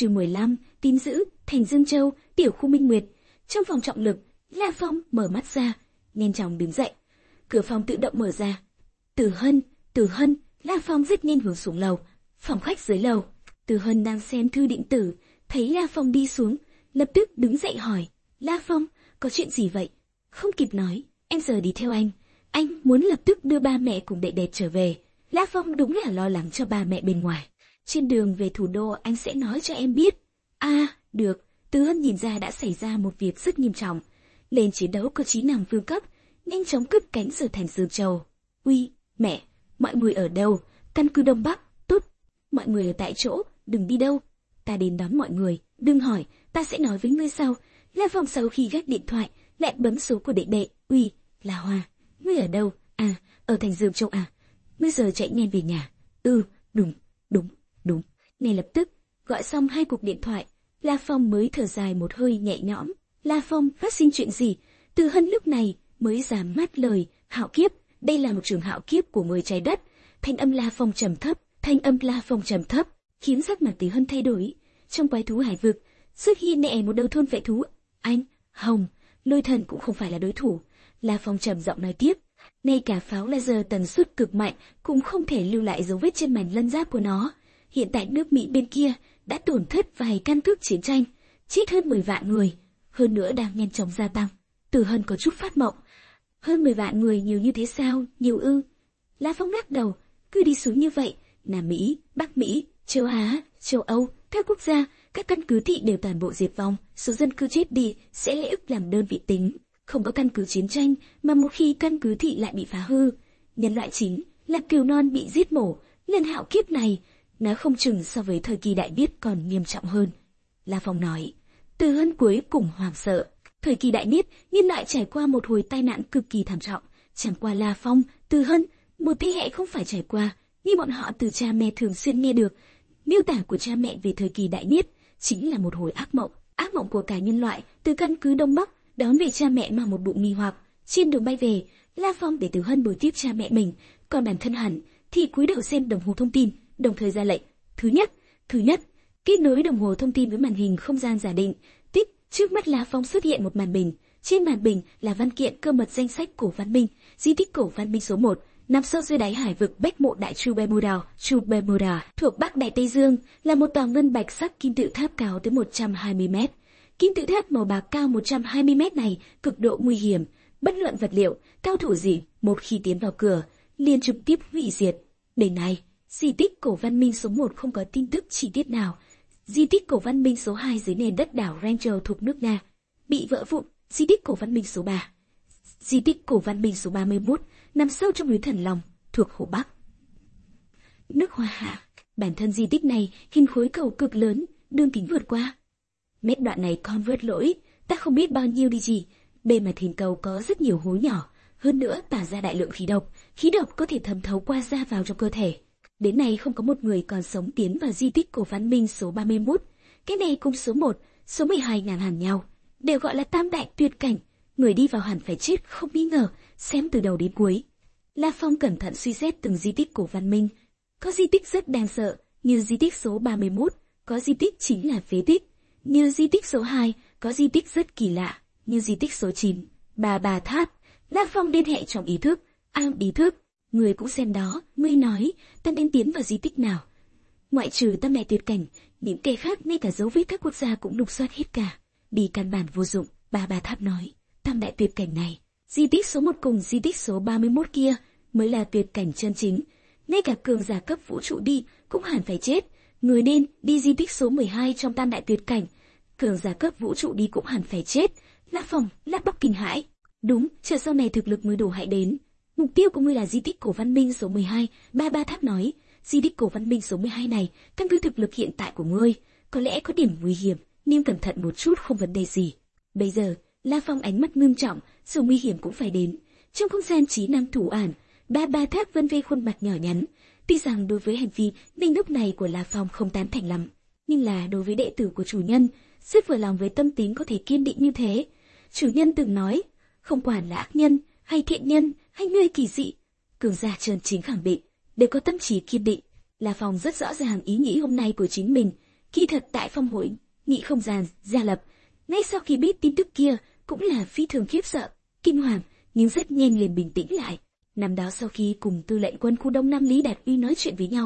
Chương 15, tin giữ, thành Dương Châu, tiểu khu Minh Nguyệt. Trong phòng trọng lực, La Phong mở mắt ra, nhanh chóng đứng dậy. Cửa phòng tự động mở ra. Từ Hân, La Phong rất nhanh hướng xuống lầu. Phòng khách dưới lầu, Từ Hân đang xem thư điện tử, thấy La Phong đi xuống, lập tức đứng dậy hỏi, La Phong, có chuyện gì vậy? Không kịp nói, em giờ đi theo anh muốn lập tức đưa ba mẹ cùng đệ đệ trở về. La Phong đúng là lo lắng cho ba mẹ bên ngoài. Trên đường về thủ đô anh sẽ nói cho em biết. Được. Từ Hân nhìn ra đã xảy ra một việc rất nghiêm trọng. Lên chiến đấu có chí năng vương cấp, nhanh chóng cất cánh rời thành Dương Châu. Uy, mẹ, mọi người ở đâu? Căn cứ Đông Bắc, tốt. Mọi người ở tại chỗ, đừng đi đâu. Ta đến đón mọi người, đừng hỏi, ta sẽ nói với ngươi sau. La Phong sau khi gác điện thoại, lại bấm số của đệ đệ. Uy, La Hoa, ngươi ở đâu? Ở thành Dương Châu à? Ngươi giờ chạy nhanh về nhà. Đúng. Ngay lập tức, gọi xong 2 cuộc điện thoại, La Phong mới thở dài một hơi nhẹ nhõm. La Phong, phát sinh chuyện gì? Từ Hân lúc này mới dám mát lời. Hạo kiếp, đây là một trường hạo kiếp của người trái đất. Thanh âm La Phong trầm thấp, khiến sắc mặt Từ Hân thay đổi. Trong quái thú hải vực, xuất hiện nè một đầu thôn vệ thú. Anh, Hồng, Lôi Thần cũng không phải là đối thủ. La Phong trầm giọng nói tiếp. Ngay cả pháo laser tần suất cực mạnh cũng không thể lưu lại dấu vết trên mảnh lân giáp của nó. Hiện tại nước Mỹ bên kia đã tổn thất vài căn cứ chiến tranh, chết hơn 10 vạn người, hơn nữa đang nhanh chóng gia tăng. Từ Hân có chút phát mộng. Hơn 10 vạn người nhiều như thế sao? Nhiều ư? La Phong lắc đầu, cứ đi xuống như vậy, Nam Mỹ, Bắc Mỹ, châu Á, châu Âu, các quốc gia, các căn cứ thị đều toàn bộ diệt vong, số dân cư chết đi sẽ lấy ức làm đơn vị tính. Không có căn cứ chiến tranh, mà một khi căn cứ thị lại bị phá hư, nhân loại chính là cừu non bị giết mổ. Lần hạo kiếp này, nó không chừng so với thời kỳ đại Niết còn nghiêm trọng hơn. La Phong nói. Từ Hân cuối cùng hoảng sợ. Thời kỳ đại Niết, nhân loại trải qua một hồi tai nạn cực kỳ thảm trọng. Chẳng qua La Phong, Từ Hân, một thế hệ không phải trải qua, như bọn họ từ cha mẹ thường xuyên nghe được. Miêu tả của cha mẹ về thời kỳ đại Niết chính là một hồi ác mộng của cả nhân loại. Từ căn cứ Đông Bắc đón về cha mẹ mà một bụng nghi hoặc. Trên đường bay về, La Phong để Từ Hân bồi tiếp cha mẹ mình, còn bản thân hẳn thì cúi đầu xem đồng hồ thông tin, đồng thời ra lệnh. Thứ nhất, kết nối đồng hồ thông tin với màn hình không gian giả định. Tích, trước mắt La Phong xuất hiện một màn bình. Trên màn bình là văn kiện cơ mật danh sách cổ văn minh, di tích cổ văn minh số 1, nằm sâu dưới đáy hải vực Bách Mộ Đại Chu Bermuda, thuộc Bắc Đại Tây Dương, là một tòa ngân bạch sắc kim tự tháp cao tới 120 mét. Kim tự tháp màu bạc cao 120 mét này cực độ nguy hiểm, bất luận vật liệu, cao thủ gì, một khi tiến vào cửa, liền trực tiếp hủy diệt. Đến nay, di tích cổ văn minh số 1 không có tin tức chi tiết nào. Di tích cổ văn minh số 2 dưới nền đất đảo Ranger thuộc nước Nga bị vỡ vụn. Di tích cổ văn minh số 3, di tích cổ văn minh số 31 nằm sâu trong núi Thần Long thuộc Hồ Bắc, nước Hoa Hạ. Bản thân di tích này hình khối cầu cực lớn, đường kính vượt qua mét. Đoạn này con vượt lỗi, ta không biết bao nhiêu đi gì. Bề mặt hình cầu có rất nhiều hố nhỏ, hơn nữa tỏa ra đại lượng khí độc có thể thẩm thấu qua da vào trong cơ thể. Đến nay không có một người còn sống tiến vào di tích cổ văn minh số 31. Cái này cùng số 1, số 12 ngàn hẳn nhau, đều gọi là tam đại tuyệt cảnh. Người đi vào hẳn phải chết không nghi ngờ, xem từ đầu đến cuối. La Phong cẩn thận suy xét từng di tích cổ văn minh. Có di tích rất đáng sợ, như di tích số 31, có di tích chính là phế tích. Như di tích số 2, có di tích rất kỳ lạ, như di tích số 9, Bà Tháp. La Phong liên hệ trong ý thức. Người cũng xem đó, ngươi nói, ta nên tiến vào di tích nào? Ngoại trừ tam đại tuyệt cảnh, những kẻ khác ngay cả dấu vết các quốc gia cũng lục soát hết cả. Đi căn bản vô dụng, Bà Tháp nói. Tam đại tuyệt cảnh này, di tích số 1 cùng di tích số 31 kia mới là tuyệt cảnh chân chính. Ngay cả cường giả cấp vũ trụ đi cũng hẳn phải chết. Người nên đi di tích số 12 trong tam đại tuyệt cảnh. Cường giả cấp vũ trụ đi cũng hẳn phải chết. La Phong lắp bắp kinh hãi. Đúng, chờ sau này thực lực mới đủ hãy đến. Mục tiêu của ngươi là di tích cổ văn minh số 12, Bà Tháp nói. Di tích cổ văn minh số 12 này, căn cứ thực lực hiện tại của ngươi, có lẽ có điểm nguy hiểm, nên cẩn thận một chút không vấn đề gì. Bây giờ, La Phong ánh mắt ngưng trọng, sự nguy hiểm cũng phải đến. Trong không gian trí năng thủ ản, Bà Tháp vân vê khuôn mặt nhỏ nhắn. Tuy rằng đối với hành vi linh lúc này của La Phong không tán thành lắm, nhưng là đối với đệ tử của chủ nhân, rất vừa lòng với tâm tính có thể kiên định như thế. Chủ nhân từng nói, không quản là ác nhân, hay thiện nhân, hay người kỳ dị, cường giả chân chính khẳng định, đều có tâm trí kiên định. La Phong rất rõ ràng ý nghĩ hôm nay của chính mình, Kỳ thật tại Phong hội nghị không gian gia lập, ngay sau khi biết tin tức kia cũng là phi thường khiếp sợ, kinh hoàng, nhưng rất nhanh liền bình tĩnh lại. Năm đó sau khi cùng tư lệnh quân khu Đông Nam Lý Đạt Uy nói chuyện với nhau,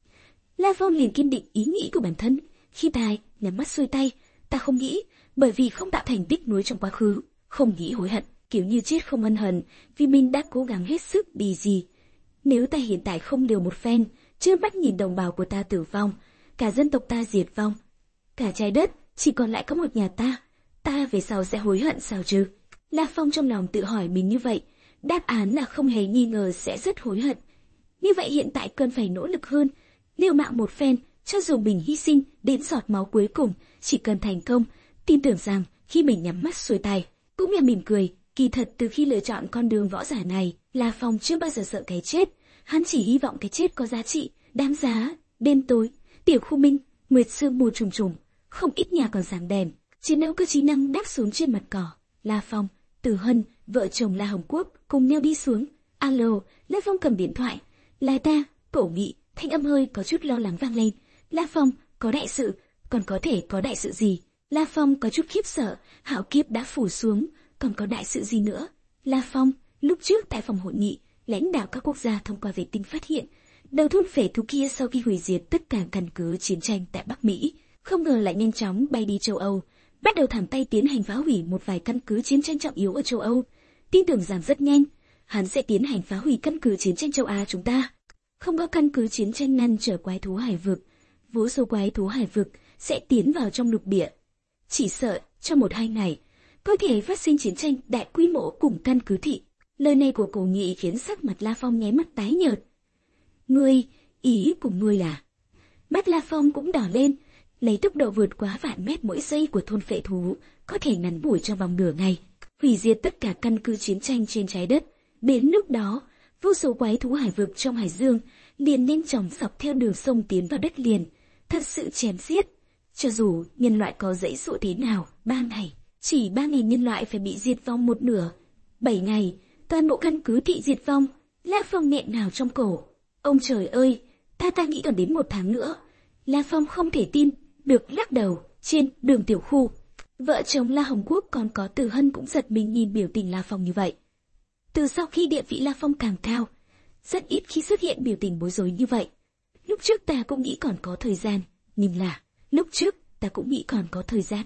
La Phong liền kiên định ý nghĩ của bản thân. Khi tài nhắm mắt xuôi tay, ta không nghĩ, bởi vì không tạo thành tiếc nuối trong quá khứ, không nghĩ hối hận, kiểu như chết không ân hận, vì mình đã cố gắng hết sức vì gì. Nếu ta hiện tại không liều một phen, chưa bắt nhìn đồng bào của ta tử vong, cả dân tộc ta diệt vong, cả trái đất chỉ còn lại có một nhà ta về sau sẽ hối hận sao chứ? La Phong trong lòng tự hỏi mình như vậy, đáp án là không hề nghi ngờ sẽ rất hối hận. Như vậy hiện tại cần phải nỗ lực hơn, liều mạng một phen, cho dù mình hy sinh đến giọt máu cuối cùng, chỉ cần thành công, tin tưởng rằng khi mình nhắm mắt xuôi tay, cũng là mỉm cười. Kỳ thật từ khi lựa chọn con đường võ giả này, La Phong chưa bao giờ sợ cái chết, hắn chỉ hy vọng cái chết có giá trị, đáng giá. Đêm tối, tiểu khu Minh, nguyệt sương mù trùng trùng, không ít nhà còn sáng đèn, chiến đấu cơ trí năng đáp xuống trên mặt cỏ. La Phong, Từ Hân, vợ chồng La Hồng Quốc cùng nhau đi xuống. Alo, La Phong cầm điện thoại. Là ta, Cổ Nghị, thanh âm hơi có chút lo lắng vang lên. La Phong, có đại sự, còn có thể có đại sự gì? La Phong có chút khiếp sợ, hạo kiếp đã phủ xuống, còn có đại sự gì nữa? La Phong, lúc trước tại phòng hội nghị, lãnh đạo các quốc gia thông qua vệ tinh phát hiện, đầu thôn phệ thú kia sau khi hủy diệt tất cả căn cứ chiến tranh tại Bắc Mỹ, không ngờ lại nhanh chóng bay đi châu Âu, bắt đầu thẳng tay tiến hành phá hủy một vài căn cứ chiến tranh trọng yếu ở châu Âu. Tin tưởng rằng rất nhanh, hắn sẽ tiến hành phá hủy căn cứ chiến tranh châu Á chúng ta. Không có căn cứ chiến tranh ngăn trở quái thú hải vực, vô số quái thú hải vực sẽ tiến vào trong lục địa. Chỉ sợ trong 1-2 ngày, có thể phát sinh chiến tranh đại quy mô cùng căn cứ thị. Lời này của Cổ Nghị khiến sắc mặt La Phong nháy mắt tái nhợt. Ngươi, ý của ngươi là? Mắt La Phong cũng đỏ lên, lấy tốc độ vượt quá vạn mét mỗi giây của thôn phệ thú, có thể ngắn ngủi trong vòng nửa ngày, hủy diệt tất cả căn cứ chiến tranh trên trái đất. Đến lúc đó, vô số quái thú hải vực trong hải dương liền nhanh chóng dọc theo đường sông tiến vào đất liền, thật sự chém giết. Cho dù nhân loại có dãy dụa thế nào, 3 ngày, chỉ 3 ngày nhân loại phải bị diệt vong một nửa. 7 ngày, toàn bộ căn cứ thị diệt vong. La Phong nghẹn ngào trong cổ. Ông trời ơi, ta nghĩ còn đến 1 tháng nữa. La Phong không thể tin được lắc đầu. Trên đường tiểu khu, vợ chồng La Hồng Quốc còn có Từ Hân cũng giật mình nhìn biểu tình La Phong như vậy. Từ sau khi địa vị La Phong càng cao, rất ít khi xuất hiện biểu tình bối rối như vậy. Lúc trước ta cũng nghĩ còn có thời gian, nhưng là lúc trước ta cũng nghĩ còn có thời gian.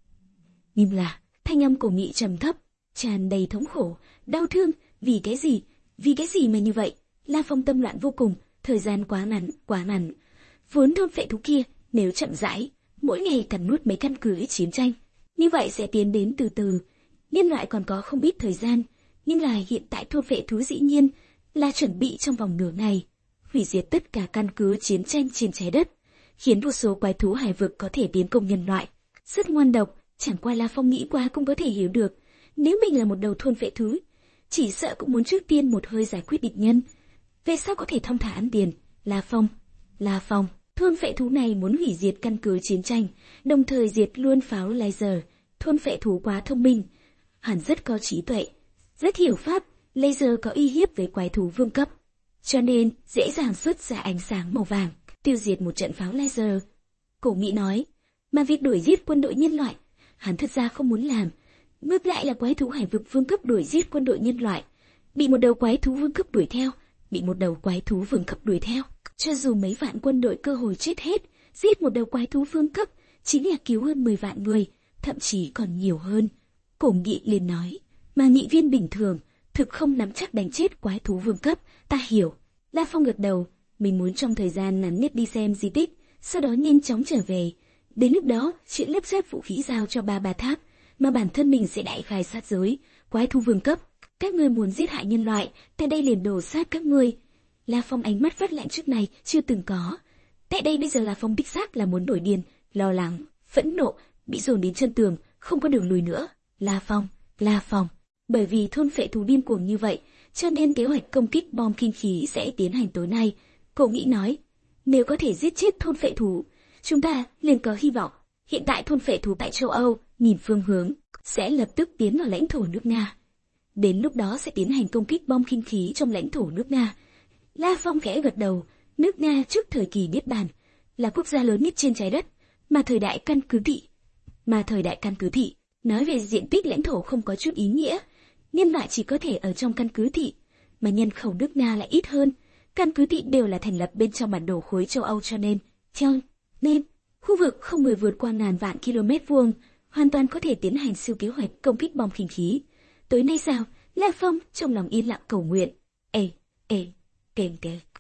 Nhưng là thanh âm Cổ Nghị trầm thấp, tràn đầy thống khổ, đau thương. Vì cái gì? Vì cái gì mà như vậy? La Phong tâm loạn vô cùng. Thời gian quá ngắn. Vốn thôn phệ thú kia nếu chậm rãi, mỗi ngày cắn nuốt mấy căn cứ chiến tranh, như vậy sẽ tiến đến từ từ. Nhân loại còn có không ít thời gian, nhưng là hiện tại thôn phệ thú dĩ nhiên là chuẩn bị trong vòng nửa ngày hủy diệt tất cả căn cứ chiến tranh trên trái đất, khiến vô số quái thú hải vực có thể tiến công nhân loại. Rất ngoan độc, chẳng qua La Phong nghĩ qua cũng có thể hiểu được. Nếu mình là một đầu thôn phệ thú, chỉ sợ cũng muốn trước tiên một hơi giải quyết địch nhân, về sau có thể thong thả ăn tiền. La Phong, thôn phệ thú này muốn hủy diệt căn cứ chiến tranh, đồng thời diệt luôn pháo laser. Thôn phệ thú quá thông minh, hẳn rất có trí tuệ, rất hiểu pháp. Laser có uy hiếp với quái thú vương cấp, cho nên dễ dàng xuất ra ánh sáng màu vàng, tiêu diệt một trận pháo laser. Cổ Nghị nói, mà việc đuổi giết quân đội nhân loại, hắn thật ra không muốn làm. Ngược lại là quái thú hải vực vương cấp đuổi giết quân đội nhân loại, bị một đầu quái thú vương cấp đuổi theo, cho dù mấy vạn quân đội cơ hội chết hết, giết một đầu quái thú vương cấp chính là cứu hơn 10 vạn người, thậm chí còn nhiều hơn. Cổ Nghị liền nói, mà nghị viên bình thường thực không nắm chắc đánh chết quái thú vương cấp. Ta hiểu. La Phong gật đầu, mình muốn trong thời gian ngắn nhất đi xem di tích, sau đó nhanh chóng trở về. Đến lúc đó, chuyện lắp ráp vũ khí giao cho Ba Tháp, mà bản thân mình sẽ đại khai sát giới. Quái thú vương cấp, các ngươi muốn giết hại nhân loại, tại đây liền đổ sát các ngươi. La Phong ánh mắt phát lạnh trước này chưa từng có. Tại đây bây giờ La Phong đích xác là muốn nổi điên, lo lắng, phẫn nộ, bị dồn đến chân tường, không có đường lùi nữa. La Phong, bởi vì thôn phệ thú điên cuồng như vậy, cho nên kế hoạch công kích bom kinh khí sẽ tiến hành tối nay. Cổ Nghị nói, nếu có thể giết chết thôn phệ thú, chúng ta liền có hy vọng. Hiện tại thôn phệ thú tại châu Âu, nhìn phương hướng, sẽ lập tức tiến vào lãnh thổ nước Nga. Đến lúc đó sẽ tiến hành công kích bom kinh khí trong lãnh thổ nước Nga. La Phong khẽ gật đầu, nước Nga trước thời kỳ Niết Bàn là quốc gia lớn nhất trên trái đất, Mà thời đại căn cứ thị, nói về diện tích lãnh thổ không có chút ý nghĩa. Nhân loại chỉ có thể ở trong căn cứ thị, mà nhân khẩu nước Nga lại ít hơn. Căn cứ thị đều là thành lập bên trong bản đồ khối châu Âu cho nên, khu vực không người vượt qua ngàn vạn km vuông, hoàn toàn có thể tiến hành siêu kế hoạch công kích bom khinh khí. Tối nay sao? La Phong trong lòng yên lặng cầu nguyện. Kềm kề.